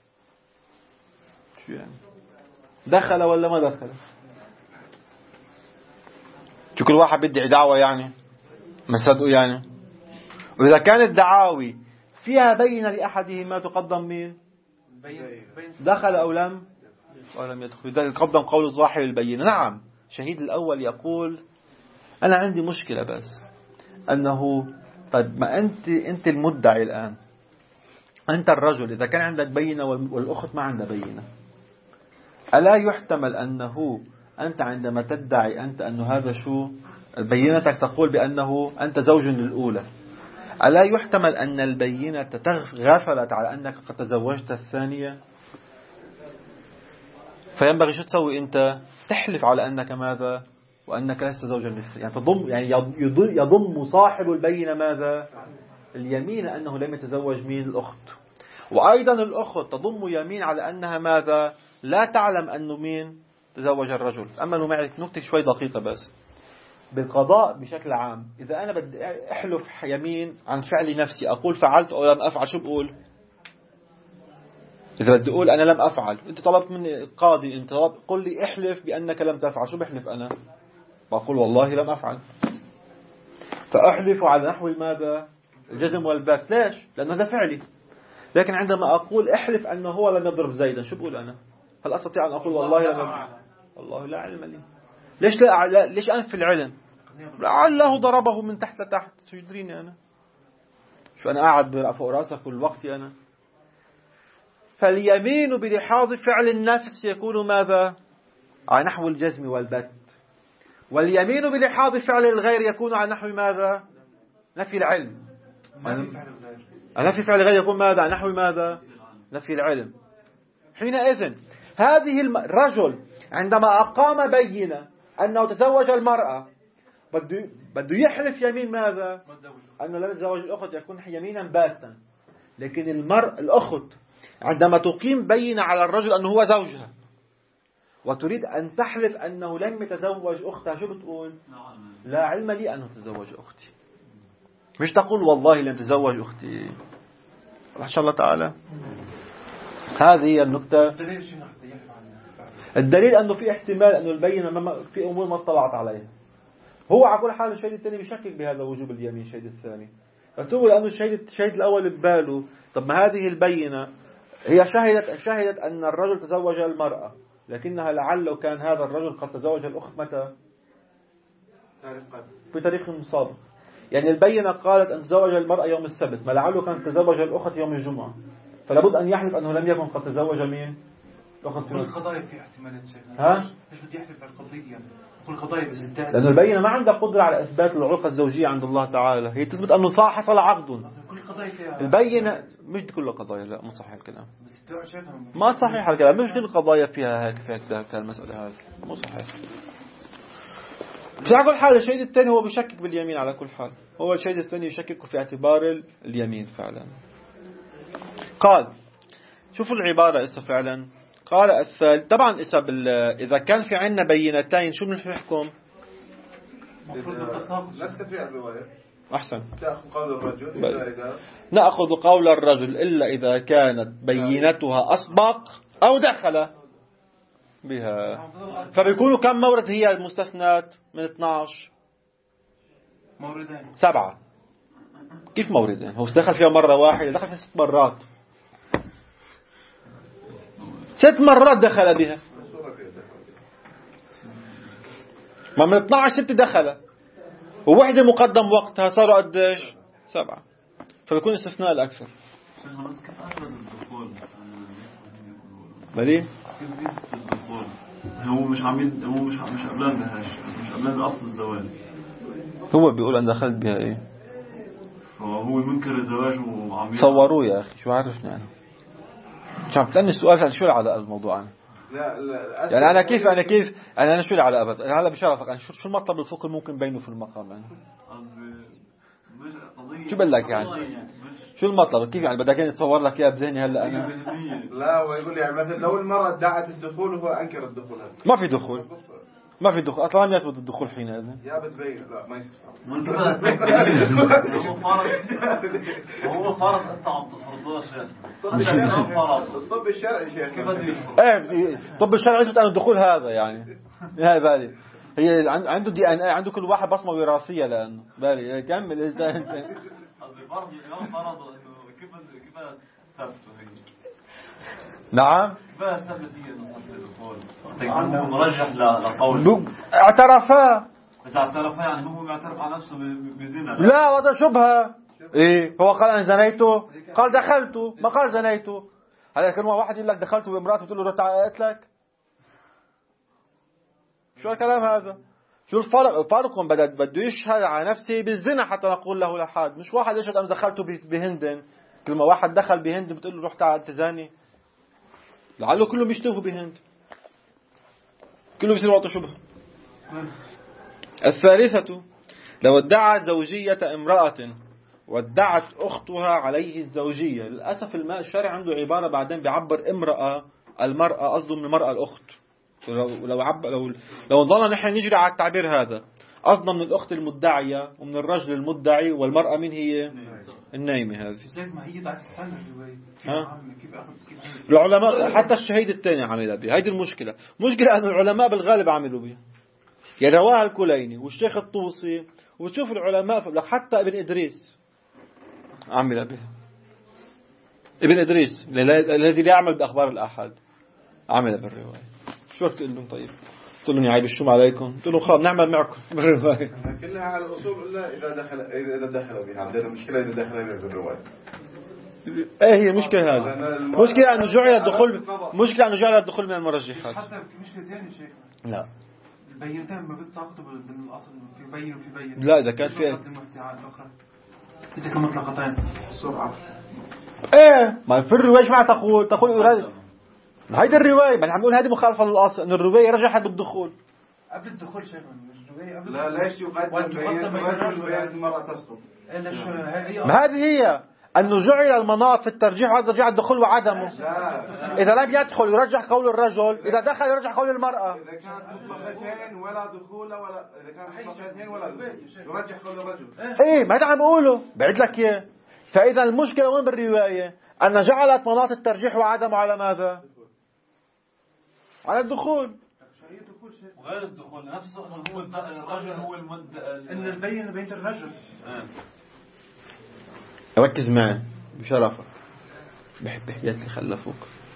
شو يعني؟ دخل ولا ما دخل؟ شو كل واحد بيدعي دعوة يعني ما صدقوا يعني. وإذا كانت دعاوي فيها بينة لأحدهما تقدم مين؟ دخل أو لم يدخل. يقدم قول صاحب البينة. نعم شهيد الأول يقول أنا عندي مشكلة بس أنه طيب ما أنت المدعي الآن، أنت الرجل، إذا كان عندك بينة والأخت ما عندها بينة، ألا يحتمل أنه أنت عندما تدعي أنت أنه هذا شو بينتك تقول بأنه أنت زوج للأولى، ألا يحتمل أن البينة غفلت على أنك قد تزوجت الثانية؟ فينبغي شو تسوي أنت؟ تحلف على أنك ماذا؟ وأنك لست زوجا للثانية. يعني يضم صاحب البينة ماذا؟ اليمين أنه لم يتزوج مين؟ الأخت. وأيضا الأخت تضم يمين على أنها ماذا؟ لا تعلم أنه مين تزوج الرجل. أما أنه معي نكتة شوي دقيقة بس بالقضاء بشكل عام، إذا أنا بدي أحلف يمين عن فعل نفسي أقول فعلت أو لم أفعل، شو بقول؟ إذا بدي أقول أنا لم أفعل، أنت طلبت مني قاضي، أنت قل لي احلف بأنك لم تفعل، شو بحلف أنا؟ بقول والله لم أفعل، فأحلف على نحو ماذا؟ الجزم والبات. ليش؟ لأن هذا فعلي. لكن عندما أقول احلف أنه هو لم يضرب زيدا، شو بقول أنا؟ هل أستطيع أن أقول والله لم يضرب؟ والله لا علم لي. ليش أنفي العلم؟ لعله ضربه من تحت لتحت، شو يدريني أنا؟ شو أنا قاعد فوق راسك كل وقتي أنا؟ فاليمين بلحاظ فعل النفس يكون ماذا؟ على نحو الجزم والبت. واليمين بلحاظ فعل الغير يكون على نحو ماذا؟ نفي العلم. نفي فعل الغير يكون ماذا؟ على نحو ماذا؟ نفي العلم. حينئذ هذه الرجل عندما أقام بينة أنه تزوج المرأة بده يحلف يمين ماذا؟ أنه لم يتزوج الأخت، يكون يمينا باتا. لكن الأخت عندما تقيم بينة على الرجل أنه هو زوجها وتريد أن تحلف أنه لم يتزوج أختها، شو بتقول؟ لا علم لي أنه تزوج أختي. مش تقول والله لم تزوج أختي. إن شاء الله تعالى. هذه هي النقطة. الدليل أنه في احتمال أنه البينة في أمور ما اطلعت عليها. هو على كل حال الشهيد الثاني بيشكك بهذا وجوب اليمين الشهيد الثاني، بس هو لأنه الشهيد الأول بباله طب ما هذه البينة هي شهدت أن الرجل تزوج المرأة، لكنها لعله كان هذا الرجل قد تزوج الأخت متى؟ في تاريخ سابق. يعني البينة قالت أن تزوج المرأة يوم السبت، ما لعله كان تزوج الأخت يوم الجمعة، فلابد أن يحلف أنه لم يكن قد تزوج مين؟ الأخت. كل القضايا في احتمالات شيخنا. ها؟ ليش بدي أحلف على القضية؟ كل القضايا بس لأن البينة ما عندها قدرة على إثبات العلاقة الزوجية عند الله تعالى، هي تثبت أنه حصل عقد. كل القضايا فيها البينة مش كل القضايا، لا مو صحيح الكلام، بس ما صحيح الكلام، مش كل القضايا فيها هيك المسألة هذه مو صحيح. بس على كل حال الشهيد الثاني هو بيشكك باليمين، على كل حال هو الشهيد الثاني يشكك في اعتبار اليمين فعلا. قال شوفوا العبارة فعلا. قال الثالث طبعا إذا كان في عندنا بينتين شو بنحكم؟ نستفيع الرواية. أحسن. تأخذ قول الرجل إذا نأخذ قول الرجل إلا إذا كانت بينتها أسبق أو دخل بها. فبيكونوا كم مورد هي المستثنات من 12؟ موردين 7. كيف موردين؟ هو دخل فيها مرة واحدة، دخل فيها 6 مرات. 6 مرات دخل بها. ما من 12 6 دخل ووحدة مقدم وقتها صاروا قديش؟ 7. فبيكون استثناء الأكثر. مالي؟ هو مش قبلان بهاش، مش قبلان بأصل الزواج. هو بيقول أن دخلت بها إيه؟ فهو منكر الزواج وعم صوروه يا أخي، شو عارفني أنا؟ مش عم تسألني السؤال شو على الموضوع أنا؟ لا يعني أنا شو على أبد؟ هلا بشرفك أنا شو المطلب الفقهي ممكن بينه في المقام يعني؟ شو بقول لك يعني؟ شو المطلب؟ كيف يعني بدك يتصور لك اياه بذهني هلا انا؟ لا ويقول يعني مثلا لو المرأة ادعت الدخول وهو انكر الدخول هذا ما في دخول اصلا لم يثبت الدخول حينئذ. يا بتبين لا ما يصير. هو فرض انت عم تفرضوش الطب الشرعي شيخ. ايه الطب الشرعي يثبت ان الدخول هذا يعني هاي بالي هي عنده دي ان اي، عنده كل واحد بصمه وراثيه لانه بالي كمل اذا انت فرض اليوم فرضوا انه كيف ثبتوا هي. نعم كيف ثبت هي نصف الدخول تكون مرجح لقول اعترفا. اذا اعترفا يعني هو معترف على نفسه بزنا. لا هذا شبهه. ايه هو قال انا زنيته، قال دخلته، ما قال زنيته. هذا كلمه واحد يقول لك دخلته بامراته تقول له رحت قتلك. شو الكلام هذا؟ شو الفرق؟ فرق بده يشهد على نفسه بالزنا حتى نقول له لحد، مش واحد يشهد أنا دخلته بهند. كل ما واحد دخل بهند بتقول له رحت على تزاني، لعله كلهم بيشتغلوا بهند، كله بيصير وقت شبه. الثالثة لو ادعت زوجية امرأة وادعت أختها عليه الزوجية. للأسف الشارع عنده عبارة بعدين بيعبر المرأة قصده من المرأة الأخت. لو ضلنا نحن نجري على التعبير هذا قصدنا من الأخت المدعية ومن الرجل المدعي، والمرأة من هي النايمة هذه. العلماء حتى الشهيد الثاني عمل بها. هذه المشكلة أن العلماء بالغالب عملوا بها. يعني رواها الكليني والشيخ الطوسي، وتشوف العلماء حتى ابن إدريس عمل بها. ابن إدريس الذي لا يعمل بأخبار الآحاد عمل بالرواية. شو بتقول لهم طيب؟ قلت لهم يعيب الشوم عليكم، قلت لهم خلاص نعمل معكم بالرواية. كلها على الأصول إلا إذا دخل بها. عندنا مشكلة إذا دخل بها بالرواية. ايه هي مشكلة هذا. مشكلة أنه جعل الدخول، مشكلة أنه جعل الدخول من المرجحات. حتى في مشكلة ثانية شيخ. لا. البينتين ما بتساقطوا بالأصل في بين وفي بين. لا إذا كانت في إذا كان مطلقتين السرعة. ايه ما في الرواية ما تقول هيدي الرواية، ما عم نقول هذه مخالفة للأصل، إنه الرواية رجحت بالدخول. قبل الدخول شيخ الرواية قبل. لا ليش يقدم بين المرأة تسقط؟ ما هذه هي أنه جعل المناط في الترجيح وهذا رجع الدخول وعدمه. إذا لم يدخل يرجح قول الرجل، إذا دخل يرجح قول المرأة. إذا كانت مطلقتين ولا دخول ولا إذا كانت مطلقتين ولا يرجح قول الرجل. إيه ما هذا عم أقوله بعد لك إياه. فإذا المشكلة وين بالرواية؟ أن جعلت مناط الترجيح وعدمه على ماذا؟ على الدخول. وغير الدخول نفسه هو الرجل هو إن البين بين الرجل. ركز معي بشرفك، بحب حياة اللي خلفوك.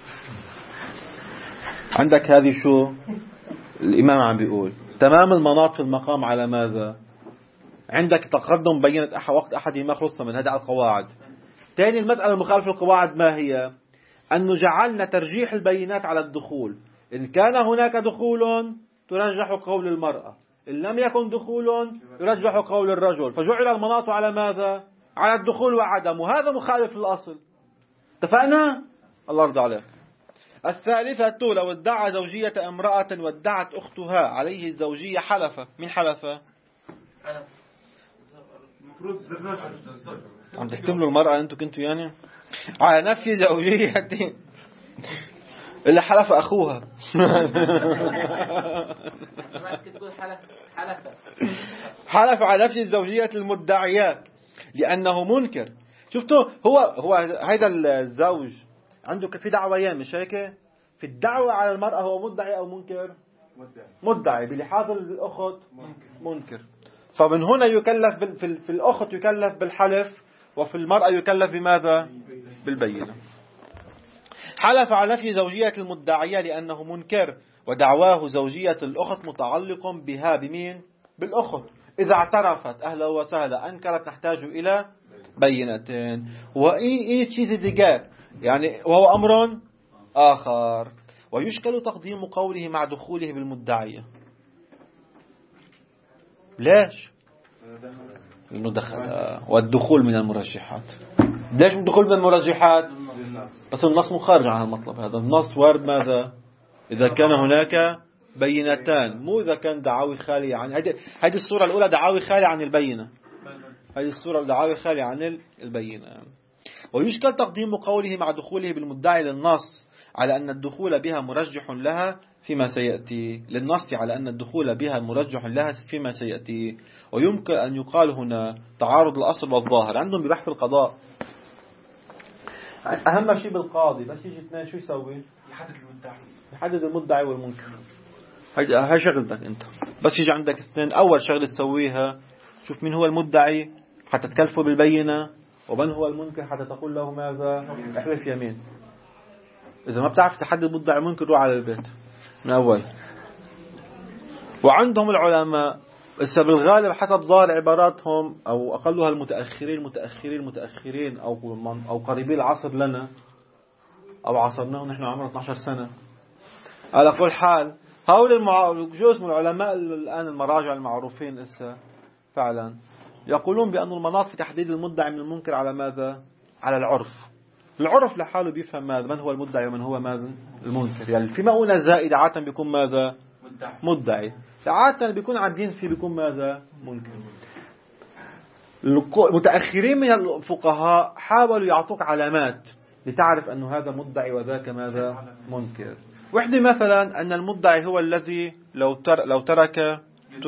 عندك هذه شو الإمام عم بيقول تمام المناط في المقام على ماذا؟ عندك تقدم بينت وقت أحدهما خلص من هذه القواعد. ثاني المسألة المخالفة للقواعد ما هي؟ أنه جعلنا ترجيح البينات على الدخول. إن كان هناك دخول ترجح قول المرأة، إن لم يكن دخول يرجح قول الرجل، فجعل المناط على ماذا؟ على الدخول وعدم، وهذا مخالف للأصل. اتفقنا؟ الله يرضى عليك. الثالثة لو ادعى زوجية امرأة وادعت أختها عليه الزوجية حلف. من حلف؟ عم تحتملوا المرأة أنتوا كنتوا يعني على نفي زوجية اللي حلف أخوها. حلف على نفي الزوجية المدعيات لأنه منكر. شفتوا هو هيدا الزوج عنده في دعويان مش هيك؟ في الدعوة على المرأة هو مدعي أو منكر؟ مدعي. بلحاظ الأخت منكر. فمن هنا يكلف في الأخت يكلف بالحلف، وفي المرأة يكلف بماذا؟ بالبينة. حلف على نفي زوجية المدعية لأنه منكر، ودعواه زوجية الأخت متعلق بها بمين؟ بالأخت. إذا اعترفت أهلا وسهلا، أنكرت نحتاج إلى بينتين. وإيه شيء زدقاء يعني وهو أمر آخر. ويشكل تقديم قوله مع دخوله بالمدعية. ليش؟ لأنه دخل والدخول من المرجحات. ليش الدخول من المرجحات؟ بس النص مخارج عن المطلب هذا. النص وارد ماذا؟ إذا كان هناك بينتان، مو إذا كان دعاوي خالية عن هذه الصورة الأولى دعاوي خالية عن البينة. هذه الصورة دعاوي خالية عن البينة. ويشكل تقديم قوله مع دخوله بالمدعي للنص على أن الدخول بها مرجح لها فيما سيأتي، للنص على أن الدخول بها مرجح لها فيما سيأتي. ويمكن أن يقال هنا تعارض الأصل والظاهر. عندهم ببحث القضاء أهم شيء بالقاضي بس يجي اثنين شو يسوي؟ يحدد المدعي والمنكر. هاي شغلتك أنت. بس يجي عندك اثنين، أول شغلة تسويها شوف مين هو المدعي حتى تكلفه بالبينة، ومن هو المنكر حتى تقول له ماذا؟ احلف يمين. إذا ما بتعرف تحدد مدعي منكر روح على البيت من أول. وعندهم العلماء بس بالغالب حسب ظاهر عباراتهم أو أقلها المتأخرين أو قريبي العصر لنا أو عصرناه نحن عمرنا 12 سنة. على كل حال هؤلاء جزء من العلماء الآن المراجع المعروفين إسا فعلا يقولون بأن المناط في تحديد المدعي من المنكر على ماذا؟ على العرف. العرف لحاله بيفهم ماذا؟ من هو المدعي ومن هو ماذا؟ المنكر. يعني في مؤونة زائدة عادة بيكون ماذا؟ مدعي. عادة بيكون عم ينفي بيكون ماذا؟ منكر. المتأخرين من الفقهاء حاولوا يعطوك علامات لتعرف أن هذا مدعي وذاك ماذا؟ منكر. وحدة مثلا أن المدعي هو الذي لو ترك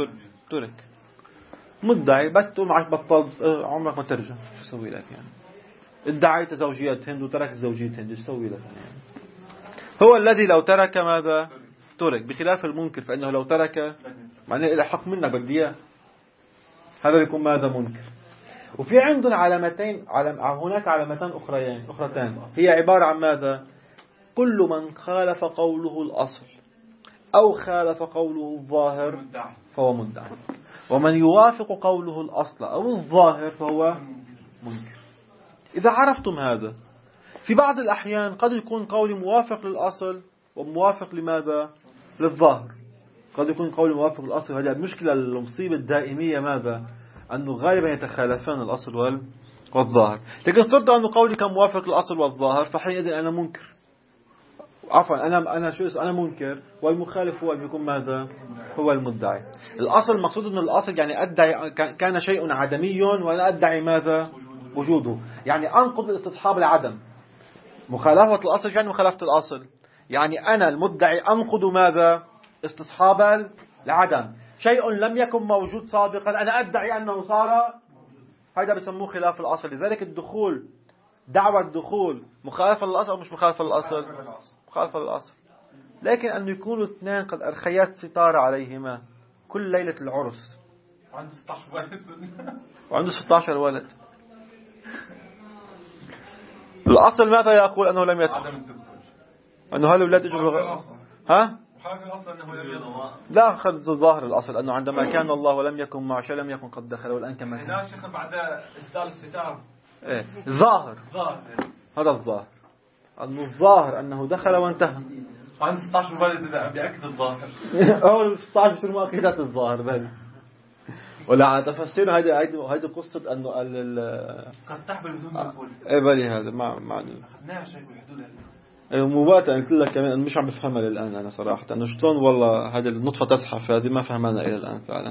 مدعي بس تقول معك بطلت عمرك ما ترجع شو يسوي لك يعني؟ ادعيت زوجية هند وتركت زوجية هند شو يسوي لك يعني؟ هو الذي لو ترك ماذا؟ ترك. بخلاف المنكر فإنه لو ترك معناه إلى حق منك بدي إياه، هذا بيكون ماذا؟ منكر. وفي عندنا علامتين، هناك علامتان أخرتان هي عبارة عن ماذا؟ كل من خالف قوله الأصل أو خالف قوله الظاهر فهو مدعي، ومن يوافق قوله الأصل أو الظاهر فهو منكر. إذا عرفتم هذا، في بعض الأحيان قد يكون قولي موافق للأصل وموافق لماذا؟ للظاهر. قد يكون قولي موافق للأصل. هذه المشكلة المصيبة الدائمية ماذا؟ أنه غالبا يتخالفان الأصل والظاهر. لكن افترض أن قولي كان موافق للأصل والظاهر، فحينئذ أنا منكر. عفوا أنا منكر، والمخالف هو يكون ماذا؟ هو المدعي. الأصل المقصود أن الأصل يعني أدعي كان شيء عدمي وأنا أدعي ماذا؟ وجوده. يعني أنقض الاستصحاب العدم. مخالفة الأصل يعني مخالفة الأصل، يعني أنا المدعي أنقض ماذا؟ استصحاب العدم. شيء لم يكن موجود سابقا أنا أدعي أنه صار، هذا بسموه خلاف الأصل. لذلك الدخول، دعوة الدخول مخالفة للأصل أو مش مخالفة للأصل؟ مخالفة للأصل. لكن أن يكونوا اثنان قد أرخيات ستارة عليهما كل ليلة العرس وعنده 16 ولد، الأصل ماذا يقول؟ أنه لم يدخل، أنه هالأولاد يجب ها؟ لا، خذ ظاهر الأصل أنه عندما كان الله ولم يكن مع شيء لم يكن قد دخل، والآن كما كان. هنا شيخ بعد إسدال الستار. إيه ظاهر، هذا الظاهر، أنه الظاهر أنه دخل وانتهى. عند 16 ولد بأكد الظاهر. أول 16 بصير مؤكدات الظاهر بالي. ولا على تفسير هذه قصة أنه قد تحمل بدون دخول. إيه بالي هذا ما أخذناها شيء بحدود هذه. مباشرة قلت لك كمان مش عم بفهمها للآن أنا صراحة، أنه شلون والله هذه النطفة تزحف، هذه ما فهمنا إلى الآن فعلا.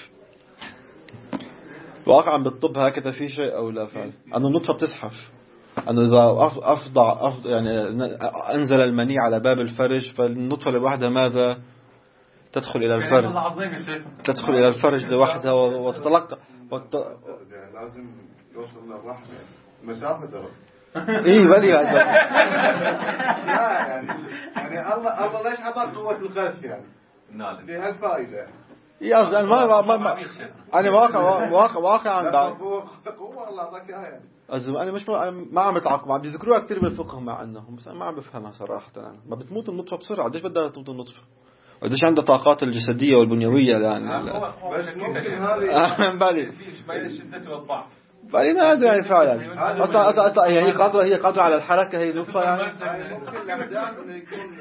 واقعا بالطب هكذا في شيء أو لا فعلا، أنه النطفة بتزحف، أنه إذا أفضع يعني أنزل المني على باب الفرج، فالنطفة لوحدها ماذا؟ تدخل إلى الفرج، تدخل إلى الفرج لوحدها وتتلقى لازم يوصل للرحم مسافة درجة. إيه بالي هذا. لا يعني الله ليش عطاك قوة القذف يعني؟ في هالفائدة. إيه قصدي أنا واقعا بعد. قوة الله عطاك إياها يعني. أنا مش ما عم بتعاقب، عم بيذكروها كثير بالفقه مع أنهم، بس أنا ما عم بفهمها صراحة. أنا ما بتموت النطفة بسرعة، قديش بدها تموت النطفة؟ قديش عندها طاقات الجسدية والبنيوية يعني. بس ممكن هذه بالي بين الشدة والضعف. بالي ما أدري يعني فعلا. أصلا هي قادرة على الحركة، هي نطفة يعني. ممكن الأبدان إنه يكون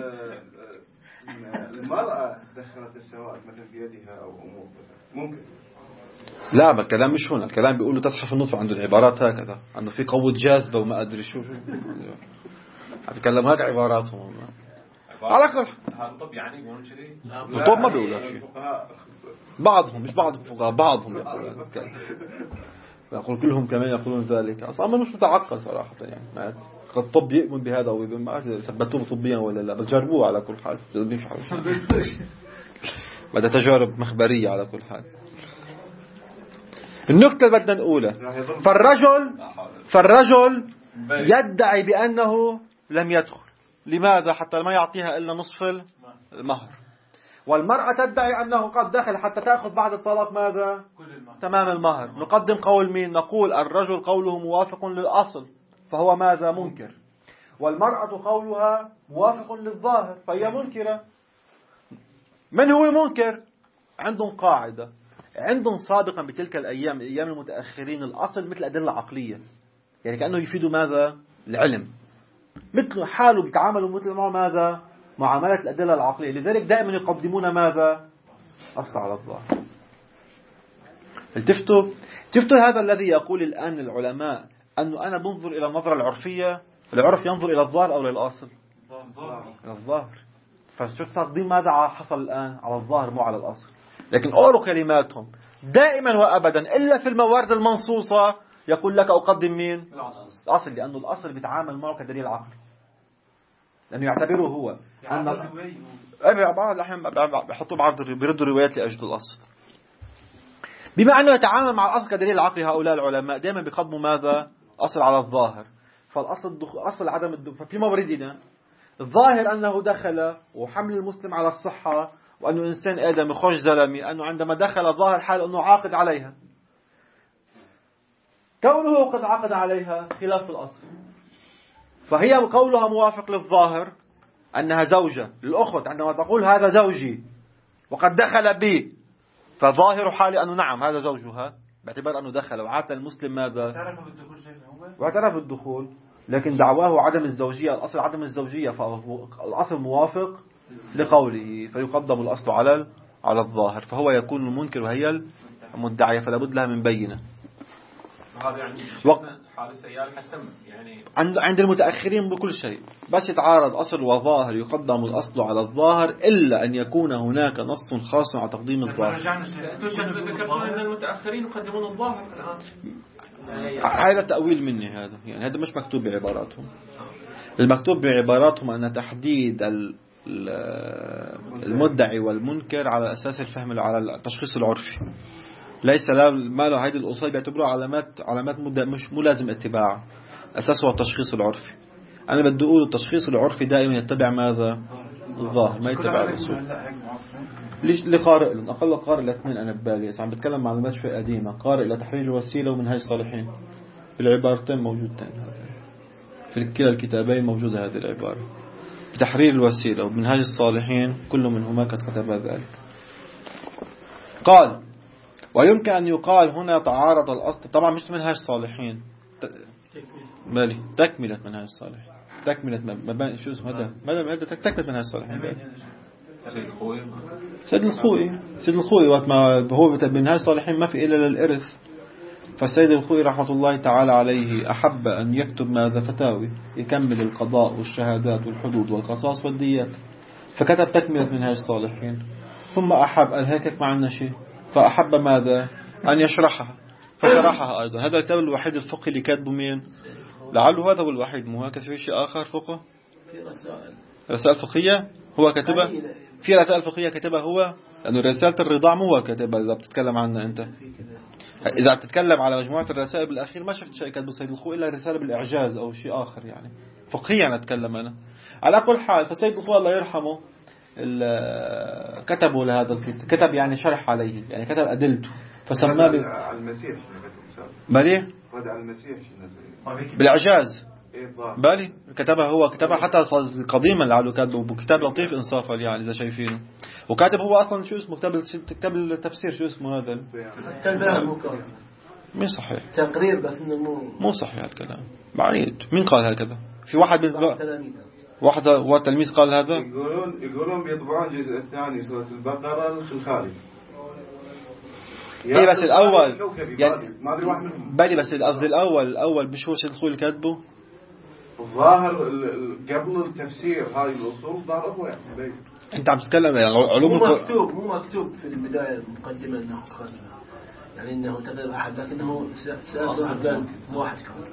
المرأة دخلت السواد مثلا بيدها أو أمور ممكن. لا الكلام مش هنا، الكلام بيقولوا تزحف النطفة، عنده العبارات هكذا، عنده في قوة جاذبة وما أدري شو بيتكلم هيك عباراتهم. على كل الطب يعني يقولون شيء. الطب ما بيقول لك شيء، بعضهم مش بعضهم فقهاء، بعضهم يقول كلهم كمان يقولون ذلك. أصلا مش متعقل صراحة يعني، قد الطب يؤمن بهذا أو ما ثبتوه طبيا ولا لا، بس جربوه على كل حال. بدأ تجارب مخبرية على كل حال. النقطة اللي بدنا نقولها، فالرجل يدعي بأنه لم يدخل، لماذا؟ حتى ما يعطيها إلا نصف المهر. والمرأة تدعي أنه قد دخل حتى تأخذ بعد الطلاق ماذا؟ تمام المهر. نقدم قول مين؟ نقول الرجل قوله موافق للأصل فهو ماذا؟ منكر. والمرأة قولها موافق للظاهر فهي منكرة. من هو المنكر؟ عندهم قاعدة، عندهم سابقا بتلك الأيام، أيام المتأخرين، الأصل مثل أدلة عقلية، يعني كأنه يفيد ماذا؟ العلم، مثل حاله بيتعاملوا مثل ماذا؟ معاملة الأدلة العقلية. لذلك دائما يقدمون ماذا؟ أصل على الظاهر. التفتوا هذا الذي يقول الآن العلماء أنه أنا بنظر إلى النظرة العرفية، العرف ينظر إلى الظاهر أو للأصل؟ إلى الظاهر. فشو تصدقين ماذا حصل الآن؟ على الظاهر مو على الأصل. لكن أولو كلماتهم دائما وأبدا إلا في الموارد المنصوصة يقول لك أقدم مين؟ الأصل، لأنه الأصل بيتعامل معه كدليل عقلي، لأنه يعتبره هو أن بعض الأحيان بيحطوا بيردوا روايات لأجل الأصل. بما أنه يتعامل مع الأصل كدليل عقلي، هؤلاء العلماء دائما بيقدموا ماذا؟ أصل على الظاهر. فالأصل أصل عدم الدخول. ففي موردنا الظاهر أنه دخل وحمل المسلم على الصحة، وأنه إنسان آدم يخرج زلمي، أنه عندما دخل ظاهر حال أنه عاقد عليها. كونه قد عقد عليها خلاف الأصل، فهي قولها موافق للظاهر أنها زوجة للأخوة. عندما تقول هذا زوجي وقد دخل بي، فظاهر حالي أنه نعم هذا زوجها، باعتبار أنه دخل. وعاد المسلم ماذا؟ واعترف بالدخول، لكن دعواه عدم الزوجية، الأصل عدم الزوجية، فالأصل موافق لقوله، فيقدم الأصل على الظاهر، فهو يكون المنكر وهي المدعية، فلا بد لها من بينة. هذا يعني حال السيال حسم يعني عند المتأخرين بكل شيء، بس يتعارض أصل وظاهر يقدم الأصل على الظاهر، إلا أن يكون هناك نص خاص على تقديم الظاهر. ذكرتوا أن المتأخرين يقدمون الظاهر الآن. هذا تأويل مني، يعني هذا مش مكتوب بعباراتهم. المكتوب بعباراتهم أن تحديد المدعي والمنكر على أساس الفهم، على التشخيص العرفي، ليس ما له هذه الأصول بيعتبروها علامات مش ملازم اتباع، أساسه التشخيص العرفي. أنا بدي أقول التشخيص العرفي دائما يتبع ماذا؟ الظاهر، ما يتبع الأصول. لقارئ لهم أقل قارئ لاثنين أنا ببالي، عم بتكلم معلومات شوي قديمة، قارئ لتحرير الوسيلة ومنهاج الصالحين، في العبارتين موجودتين، في كلا الكتابين موجودة هذه العبارة، في تحرير الوسيلة ومنهاج الصالحين كل منهما قد كتب ذلك. قال ويمكن أن يقال هنا تعارض الأصل، طبعا مش منهاج الصالحين، بالي تكملة منهاج الصالحين، تكملة مباني شو اسمه هذا تكملة منهاج الصالحين. سيد الخوئي وقت ما هو بمنهاج الصالحين ما في إلا للإرث، فالسيد الخوئي رحمة الله تعالى عليه أحب أن يكتب ماذا؟ فتاوي، يكمل القضاء والشهادات والحدود والقصاص والديات، فكتب تكملة منهاج الصالحين. ثم أحب الهيك مع النشي، فأحب ماذا؟ أن يشرحها، فشرحها أيضا. هذا الكتاب الوحيد الفقهي اللي كاتبه مين؟ لعله هذا هو الوحيد، مو هكذا في شيء آخر فقه؟ رسائل فقهية هو كتبها، في رسائل فقهية كتبها هو، لأنه رسالة الرضاع مو هو كتبها. إذا بتتكلم عنها أنت، إذا بتتكلم على مجموعة الرسائل بالأخير ما شفت شيء كتبه السيد الخوئي إلا رسالة بالإعجاز أو شيء آخر، يعني فقهيا أتكلم أنا. على كل حال، فالسيد الخوئي الله يرحمه كتبوا لهذا الكتاب، كتب يعني شرح عليه، يعني كتب أدلته، فسماه على المسيح بالي على المسيح بالإعجاز بالي كتبها حتى قديما لعله كتبه كتاب لطيف إنصافا، يعني إذا شايفينه. وكاتب هو أصلا شو اسمه كتاب التفسير، شو اسمه هذا؟ مين صحيح تقرير، بس إنه مو صحيح الكلام بعيد. مين قال هكذا؟ في واحد تلميذ قال هذا. يقولون بيطبعون الجزء الثاني سورة البقرة في الخارج. ايه بس الأول يعني ما أدري واحد منهم بالي، بس قصدي الأول مش هو سيد الخوئي اللي كاتبه؟ الظاهر قبل التفسير هاي الأصول ظهر هو يعني. أنت عم تتكلم يعني علوم مو مكتوب في البداية المقدمة إنه يعني إنه تقرير أحد، لكنه سأل واحد كمان.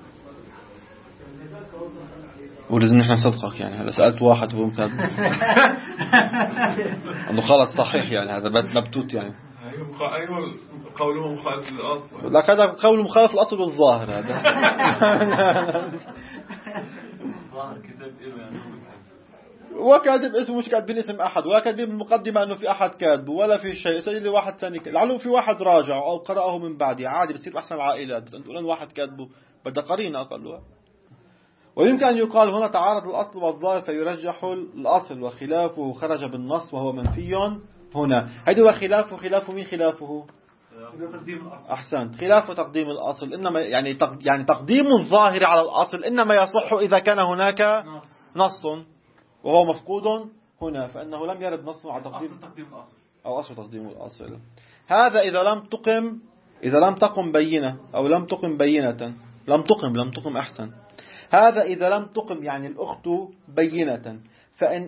ولازم نحن نصدقك يعني. هلا سألت واحد وهو مكتب أنه خلص صحيح، يعني هذا مبتوت يعني. أيوة قوله مخالف للأصل. لا، هذا قول مخالف للأصل والظاهر هذا. وكاتب اسمه مش كاتبين اسم أحد، ولا كاتبين بالمقدمة أنه في أحد كاتبه، ولا في شيء. سيد لي واحد ثاني لعله في واحد راجع أو قرأه من بعدي، عادي بصير أحسن العائلات، بس أنت تقول واحد كاتبه بدأ قرينة أقلها. ويمكن أن يقال هنا تعارض الأصل والظاهر فيرجح الأصل وخلافه خرج بالنص وهو منفي هنا. هذا هو خلافه. خلافه مين؟ خلافه أحسنت، خلافه تقديم الأصل. إنما يعني تقديم الظاهر على الأصل إنما يصح إذا كان هناك نص وهو مفقود هنا، فإنه لم يرد نص على تقديم الأصل أو أصل تقديم الأصل. هذا إذا لم تقم بينة أو لم تقم بينة، لم تقم أحسن. هذا إذا لم تقم يعني الأخت بينة، فإن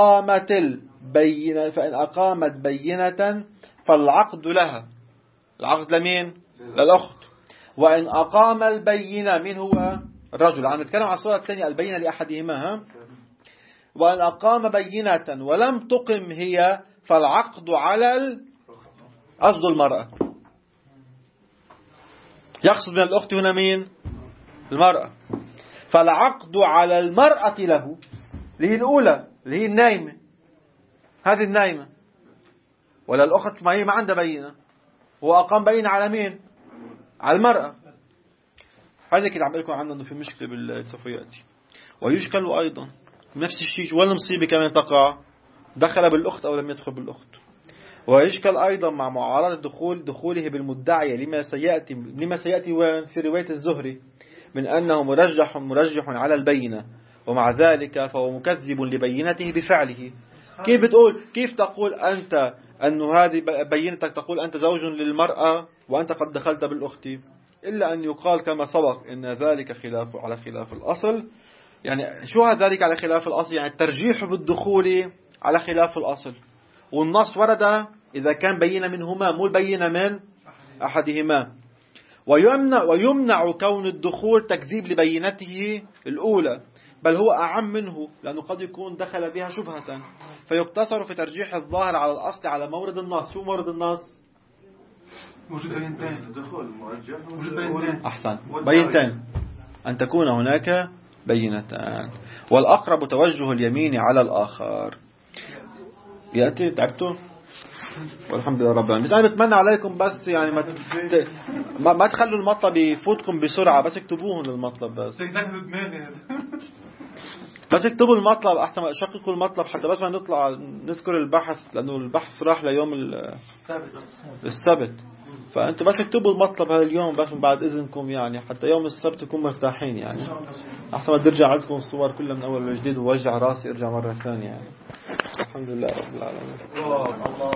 أقامت بينة فالعقد لها. العقد لمين؟ للأخت. وإن أقام البينة، من هو؟ الرجل. عم نتكلم عن الصورة الثانية، البينة لأحدهما. وإن أقام بينة ولم تقم هي فالعقد على قصد المرأة. يقصد من الأخت هنا مين؟ المرأة. فالعقد على المرأة له، اللي هي الأولى، اللي هي النايمة، هذه النايمة. ولا الأخت ما هي ما عندها بينة، هو أقام بينة على مين؟ على المرأة. هذا اللي عم بقول لكم عنه انه في مشكله سوف ياتي. ويشكل ايضا نفس الشيء، ولا مصيبه كمان تقع، دخل بالاخت او لم يدخل بالاخت. ويشكل ايضا مع معارضه دخوله بالمدعيه لما سياتي وين في روايه الزهري من انه مرجح على البينه، ومع ذلك فهو مكذب لبينته بفعله. كيف تقول أنت أنه هذه بينتك، تقول أنت زوج للمرأة وأنت قد دخلت بالأخت، إلا أن يقال كما سبق إن ذلك على خلاف الأصل. يعني شو ذلك على خلاف الأصل؟ يعني الترجيح بالدخول على خلاف الأصل، والنص ورد إذا كان بينة منهما مو البينة من أحدهما. ويمنع كون الدخول تكذيب لبينته الأولى، بل هو أعم منه، لأنه قد يكون دخل بها شبهة، فيقتصر في ترجيح الظاهر على الأصل على مورد النص. شو مورد النص؟ وجود بينتين. دخول مرجح وجود بينتين. أحسن، بينتين، أن تكون هناك بينتان. والأقرب توجه اليمين على الآخر. يأتي تعبتوا؟ والحمد لله رب العالمين. أنا بتمنى عليكم بس يعني ما تخلوا المطلب يفوتكم بسرعة، بس اكتبوهم للمطلب بس اكتبوا المطلب أحسن، شققوا المطلب حتى بس ما نطلع نذكر البحث، لأنه البحث راح ليوم السبت. فأنتوا بس اكتبوا المطلب هذا اليوم بس بعد إذنكم، يعني حتى يوم السبت تكونوا مرتاحين. يعني أحسن ما ترجع عندكم الصور كلها من أول وجديد ووجع راسي ارجع مرة ثانية يعني. الحمد لله رب العالمين.